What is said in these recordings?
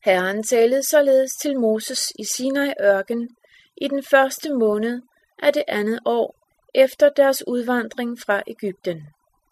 Herren talte således til Moses i Sinai ørken i den første måned af det andet år efter deres udvandring fra Egypten.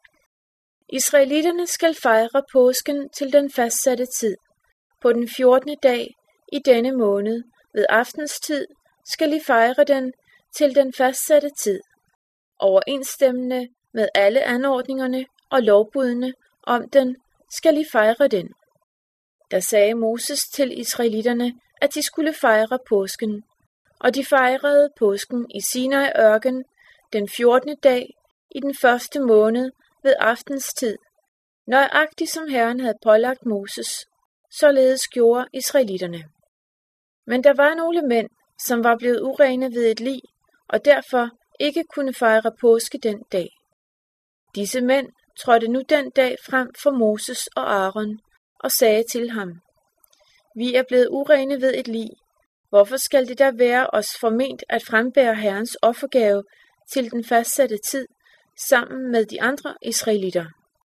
Israelitterne skal fejre påsken til den fastsatte tid. På den 14. dag i denne måned ved aftenstid skal I fejre den til den fastsatte tid, overensstemmende med alle anordningerne og lovbudene om den skal I fejre den. Der sagde Moses til israelitterne, at de skulle fejre påsken, og de fejrede påsken i Sinai ørken den 14. dag i den første måned ved aftenstid, nøjagtigt som Herren havde pålagt Moses. Således gjorde israelitterne. Men der var nogle mænd, som var blevet urene ved et lig, og derfor ikke kunne fejre påske den dag. Disse mænd trådte nu den dag frem for Moses og Aaron og sagde til ham: Vi er blevet urene ved et lig. Hvorfor skal det da være os forment at frembære Herrens offergave til den fastsatte tid sammen med de andre israelitter?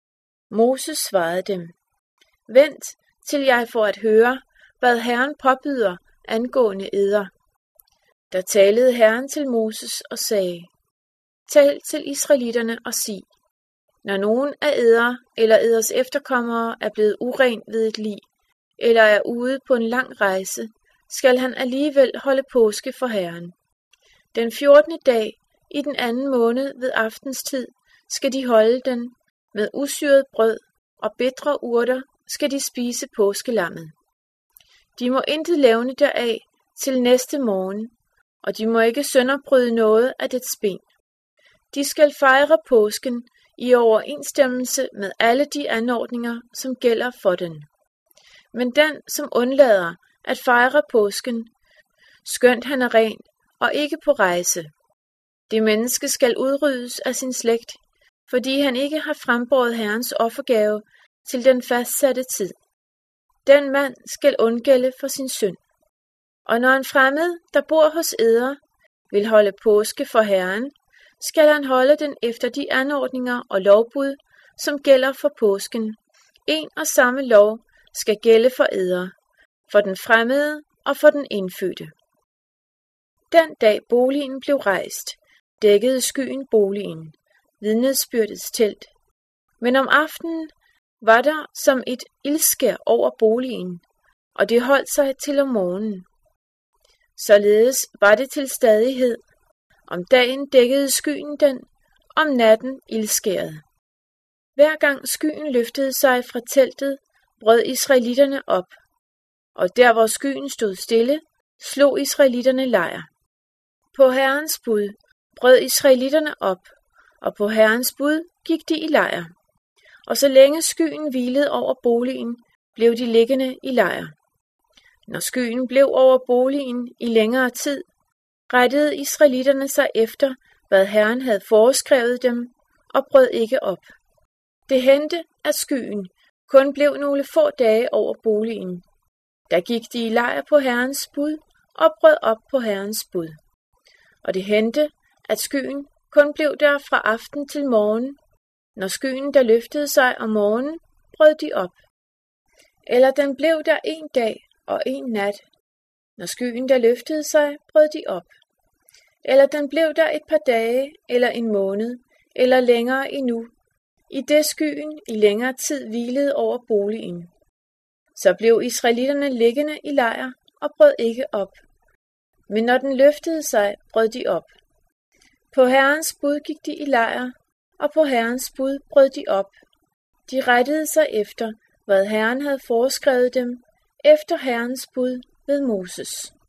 Moses svarede dem: Vent, til jeg får at høre, hvad Herren påbyder angående eder. Der talede Herren til Moses og sagde: Tal til israelitterne og sig: Når nogen af eder eller eders efterkommere er blevet uren ved et lig, eller er ude på en lang rejse, skal han alligevel holde påske for Herren. Den 14. dag i den anden måned ved aftenstid skal de holde den. Med usyret brød og bitre urter skal de spise påskelammet. De må intet levne deraf til næste morgen, og de må ikke sønderbryde noget af dets ben. De skal fejre påsken i overensstemmelse med alle de anordninger, som gælder for den. Men den, som undlader at fejre påsken, skønt han er ren og ikke på rejse, det menneske skal udryddes af sin slægt, fordi han ikke har frembåret Herrens offergave til den fastsatte tid. Den mand skal undgælde for sin synd. Og når en fremmed, der bor hos eder, vil holde påske for Herren, skal han holde den efter de anordninger og lovbud, som gælder for påsken. En og samme lov skal gælde for eder, for den fremmede og for den indfødte. Den dag boligen blev rejst, dækkede skyen boligen, vidnesbyrdets telt. Men om aftenen var der som et ildskær over boligen, og det holdt sig til om morgenen. Således var det til stadighed. Om dagen dækkede skyen den, om natten ildskæret. Hver gang skyen løftede sig fra teltet, brød israelitterne op, og der hvor skyen stod stille, slog israelitterne lejr. På Herrens bud brød israelitterne op, og på Herrens bud gik de i lejr. Og så længe skyen hvilede over boligen, blev de liggende i lejr. Når skyen blev over boligen i længere tid, rettede israelitterne sig efter, hvad Herren havde foreskrevet dem, og brød ikke op. Det hændte, at skyen kun blev nogle få dage over boligen. Der gik de i lejr på Herrens bud, og brød op på Herrens bud. Og det hændte, at skyen kun blev der fra aften til morgen. Når skyen der løftede sig om morgenen, brød de op. Eller den blev der en dag og en nat. Når skyen der løftede sig, brød de op. Eller den blev der et par dage, eller en måned, eller længere endnu, i det skyen i længere tid hvilede over boligen. Så blev israelitterne liggende i lejr og brød ikke op. Men når den løftede sig, brød de op. På Herrens bud gik de i lejr, og på Herrens bud brød de op. De rettede sig efter, hvad Herren havde foreskrevet dem, efter Herrens bud ved Moses.